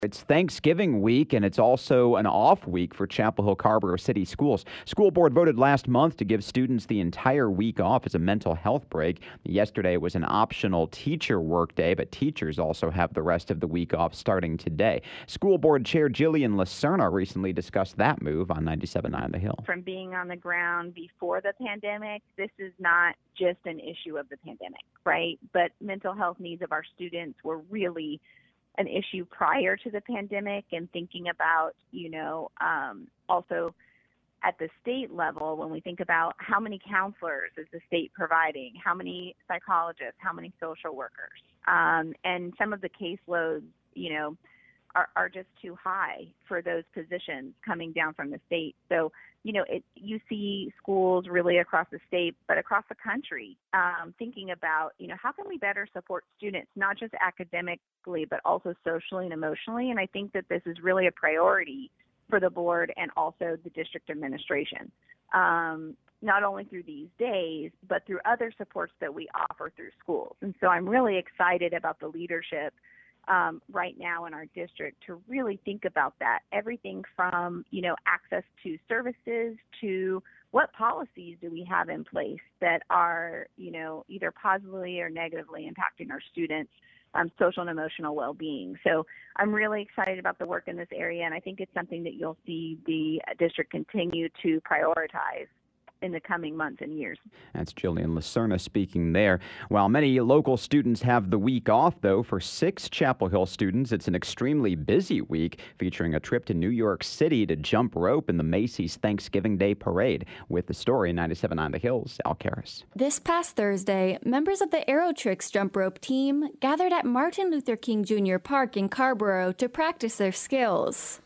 It's Thanksgiving week, and it's also an off week for Chapel Hill Carrboro City Schools. School board voted last month to give students the entire week off as a mental health break. Yesterday was an optional teacher workday, but teachers also have the rest of the week off starting today. School board chair Jillian Lacerna recently discussed that move on 97.9 The Hill. From being on the ground before the pandemic, this is not just an issue of the pandemic, right? But mental health needs of our students were really an issue prior to the pandemic, and thinking about, also at the state level, when we think about how many counselors is the state providing, how many psychologists, how many social workers, and some of the caseloads, are just too high for those positions coming down from the state. So, you see schools really across the state, but across the country, thinking about, how can we better support students, not just academically, but also socially and emotionally. And I think that this is really a priority for the board and also the district administration, not only through these days, but through other supports that we offer through schools. And so I'm really excited about the leadership right now in our district to really think about that. Everything from, access to services to what policies do we have in place that are, either positively or negatively impacting our students' social and emotional well-being. So I'm really excited about the work in this area, and I think it's something that you'll see the district continue to prioritize in the coming months and years. That's Jillian Lacerna speaking there. While many local students have the week off, though, for 6 Chapel Hill students, it's an extremely busy week featuring a trip to New York City to jump rope in the Macy's Thanksgiving Day Parade. With the story, 97.9 The Hills, Al Karras. This past Thursday, members of the Aerotrix jump rope team gathered at Martin Luther King Jr. Park in Carrboro to practice their skills.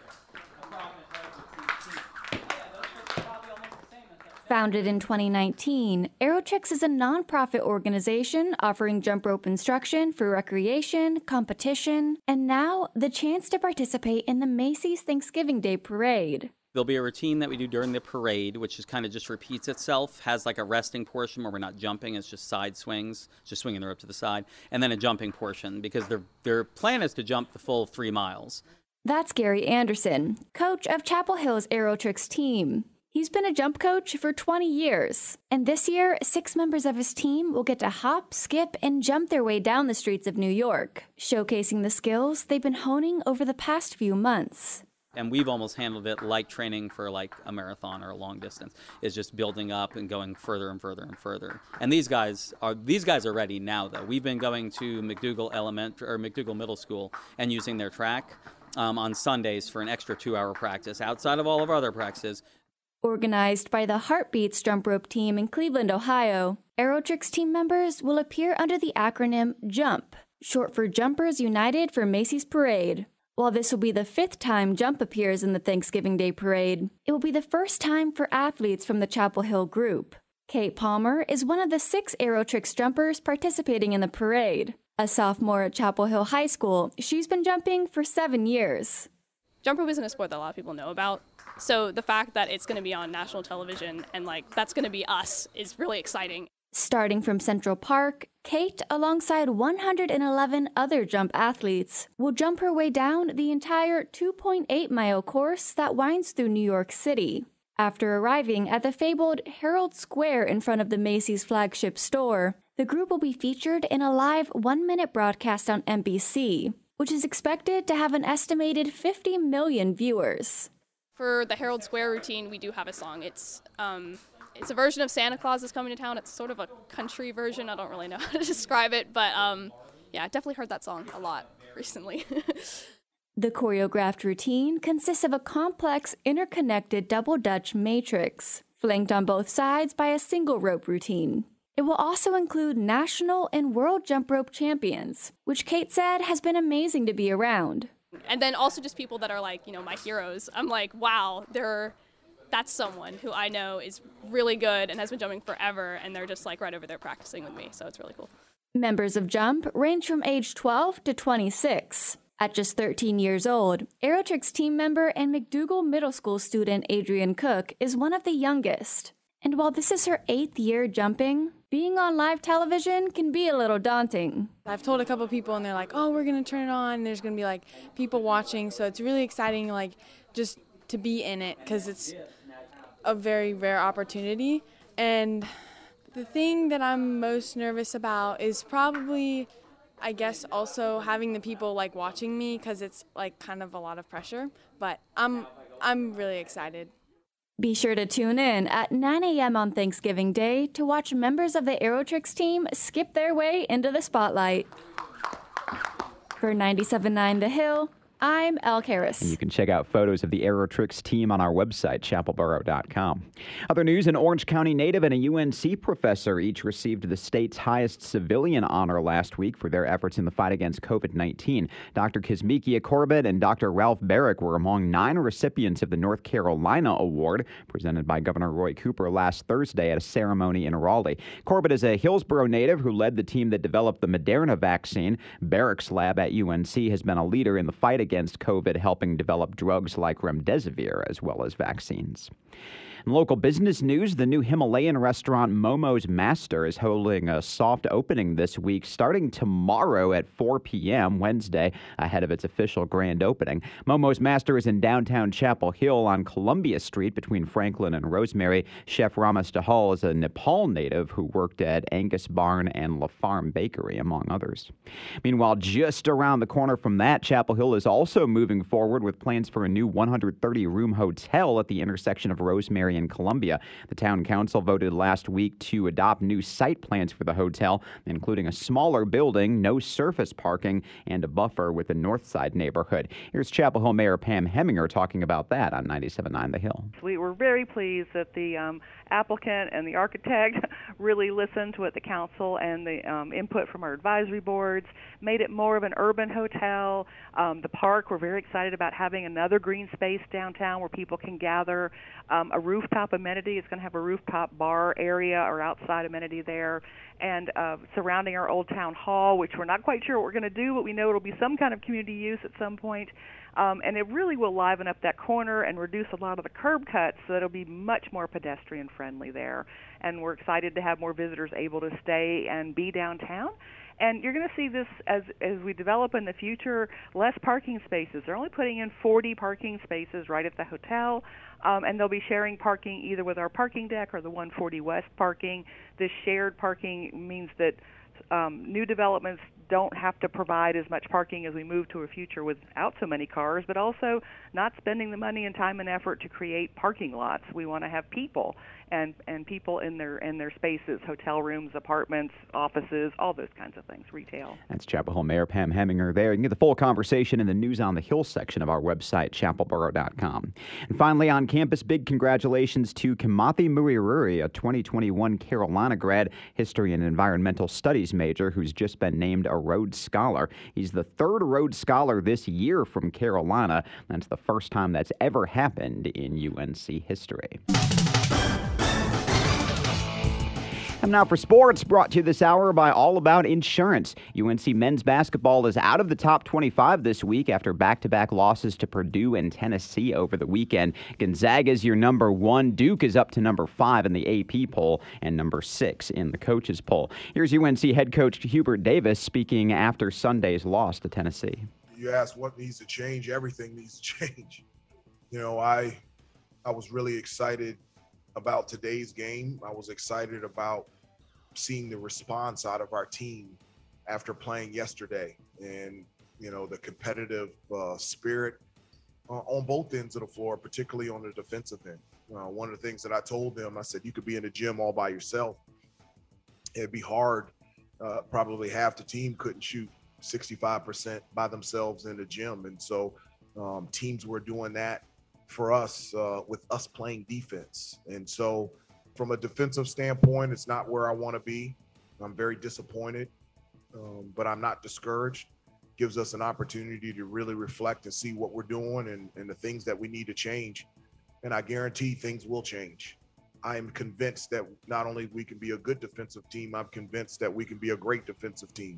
Founded in 2019, Aerotrix is a nonprofit organization offering jump rope instruction for recreation, competition, and now the chance to participate in the Macy's Thanksgiving Day Parade. There'll be a routine that we do during the parade, which is kind of just repeats itself, has like a resting portion where we're not jumping, it's just side swings, just swinging the rope to the side, and then a jumping portion because their plan is to jump the full 3 miles. That's Gary Anderson, coach of Chapel Hill's Aerotrix team. He's been a jump coach for 20 years, and this year, 6 members of his team will get to hop, skip, and jump their way down the streets of New York, showcasing the skills they've been honing over the past few months. And we've almost handled it like training for like a marathon or a long distance. It's just building up and going further and further and further. And these guys are ready now, though. We've been going to McDougall Middle School and using their track on Sundays for an extra 2-hour practice outside of all of our other practices. Organized by the Heartbeats jump rope team in Cleveland, Ohio, Aerotrix team members will appear under the acronym JUMP, short for Jumpers United for Macy's Parade. While this will be the 5th time JUMP appears in the Thanksgiving Day Parade, it will be the first time for athletes from the Chapel Hill group. Kate Palmer is one of the 6 Aerotrix jumpers participating in the parade. A sophomore at Chapel Hill High School, she's been jumping for 7 years. Jump rope isn't a sport that a lot of people know about. So the fact that it's going to be on national television and that's going to be us is really exciting. Starting from Central Park, Kate, alongside 111 other jump athletes, will jump her way down the entire 2.8-mile course that winds through New York City. After arriving at the fabled Herald Square in front of the Macy's flagship store, the group will be featured in a live 1-minute broadcast on NBC, which is expected to have an estimated 50 million viewers. For the Herald Square routine, we do have a song. It's a version of Santa Claus is Coming to Town. It's sort of a country version. I don't really know how to describe it, but I definitely heard that song a lot recently. The choreographed routine consists of a complex, interconnected double Dutch matrix, flanked on both sides by a single rope routine. It will also include national and world jump rope champions, which Kate said has been amazing to be around. And then also just people that are like, my heroes. I'm like, wow, that's someone who I know is really good and has been jumping forever, and they're just like right over there practicing with me, so it's really cool. Members of JUMP range from age 12 to 26. At just 13 years old, Aerotrix team member and McDougall Middle School student Adrienne Cook is one of the youngest. And while this is her 8th year jumping, Being on live television can be a little daunting. I've told a couple people and they're like, oh, we're going to turn it on. And there's going to be like people watching. So it's really exciting, like just to be in it because it's a very rare opportunity. And the thing that I'm most nervous about is probably, I guess, also having the people like watching me because it's like kind of a lot of pressure. But I'm really excited. Be sure to tune in at 9 a.m. on Thanksgiving Day to watch members of the Aerotrix team skip their way into the spotlight. For 97.9 The Hill, I'm Elle Harris. And you can check out photos of the Aerotrix team on our website, chapelboro.com. Other news, an Orange County native and a UNC professor each received the state's highest civilian honor last week for their efforts in the fight against COVID-19. Dr. Kizzmekia Corbett and Dr. Ralph Barrick were among 9 recipients of the North Carolina Award, presented by Governor Roy Cooper last Thursday at a ceremony in Raleigh. Corbett is a Hillsborough native who led the team that developed the Moderna vaccine. Barrick's lab at UNC has been a leader in the fight against COVID, helping develop drugs like remdesivir as well as vaccines. In local business news, the new Himalayan restaurant Momo's Master is holding a soft opening this week, starting tomorrow at 4 p.m. Wednesday, ahead of its official grand opening. Momo's Master is in downtown Chapel Hill on Columbia Street between Franklin and Rosemary. Chef Ramesh Dahal is a Nepal native who worked at Angus Barn and La Farm Bakery, among others. Meanwhile, just around the corner from that, Chapel Hill is also moving forward with plans for a new 130-room hotel at the intersection of Rosemary and Columbia. The town council voted last week to adopt new site plans for the hotel, including a smaller building, no surface parking, and a buffer with the North Side neighborhood. Here's Chapel Hill Mayor Pam Heminger talking about that on 97.9 The Hill. We were very pleased that the applicant and the architect really listened to what the council and the input from our advisory boards, made it more of an urban hotel. The park, we're very excited about having another green space downtown where people can gather. A rooftop amenity. It's going to have a rooftop bar area or outside amenity there, and surrounding our old town hall, which we're not quite sure what we're going to do, but we know it'll be some kind of community use at some point. And it really will liven up that corner and reduce a lot of the curb cuts so that it'll be much more pedestrian friendly there. And we're excited to have more visitors able to stay and be downtown. And you're going to see this as we develop in the future, less parking spaces. They're only putting in 40 parking spaces right at the hotel, and they'll be sharing parking either with our parking deck or the 140 West parking. This shared parking means that new developments don't have to provide as much parking as we move to a future without so many cars, but also not spending the money and time and effort to create parking lots. We want to have people and people in their spaces, hotel rooms, apartments, offices, all those kinds of things, retail. That's Chapel Hill Mayor Pam Heminger there. You can get the full conversation in the News on the Hill section of our website, chapelboro.com. And finally, on campus, big congratulations to Kimathi Muiruri, a 2021 Carolina grad, history and environmental studies major, who's just been named a Rhodes Scholar. He's the third Rhodes Scholar this year from Carolina. That's the first time that's ever happened in UNC history. And now for sports, brought to you this hour by All About Insurance. UNC men's basketball is out of the top 25 this week after back-to-back losses to Purdue and Tennessee over the weekend. Gonzaga is your number 1. Duke is up to number 5 in the AP poll and number 6 in the coaches poll. Here's UNC head coach Hubert Davis speaking after Sunday's loss to Tennessee. You ask what needs to change, everything needs to change. You know, I was really excited about today's game. I was excited about seeing the response out of our team after playing yesterday, and you know, the competitive spirit on both ends of the floor, particularly on the defensive end. One of the things that I told them, I said, you could be in the gym all by yourself. It'd be hard. Probably half the team couldn't shoot 65% by themselves in the gym, and so teams were doing that for us with us playing defense. And so from a defensive standpoint, it's not where I want to be. I'm very disappointed, but I'm not discouraged. Gives us an opportunity to really reflect and see what we're doing and the things that we need to change. And I guarantee things will change. I am convinced that not only we can be a good defensive team, I'm convinced that we can be a great defensive team.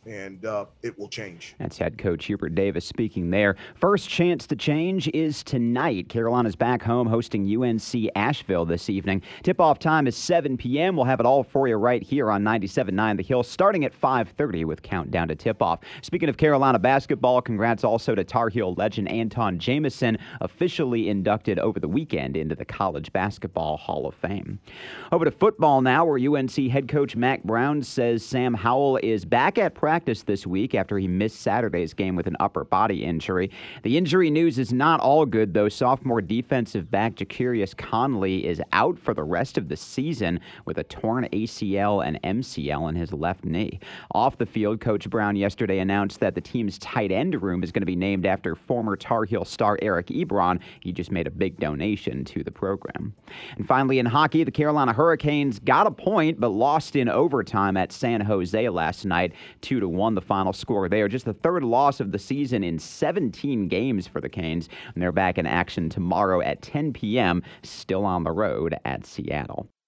and it will change. That's head coach Hubert Davis speaking there. First chance to change is tonight. Carolina's back home hosting UNC Asheville this evening. Tip-off time is 7 p.m. We'll have it all for you right here on 97.9 The Hill, starting at 5:30 with countdown to tip-off. Speaking of Carolina basketball, congrats also to Tar Heel legend Anton Jamison, officially inducted over the weekend into the College Basketball Hall of Fame. Over to football now, where UNC head coach Mack Brown says Sam Howell is back at practice this week after he missed Saturday's game with an upper body injury. The injury news is not all good, though. Sophomore defensive back Jacarius Conley is out for the rest of the season with a torn ACL and MCL in his left knee. Off the field, Coach Brown yesterday announced that the team's tight end room is going to be named after former Tar Heel star Eric Ebron. He just made a big donation to the program. And finally, in hockey, the Carolina Hurricanes got a point but lost in overtime at San Jose last night. 2-1 the final score there. Just the third loss of the season in 17 games for the Canes. And they're back in action tomorrow at 10 p.m., still on the road at Seattle.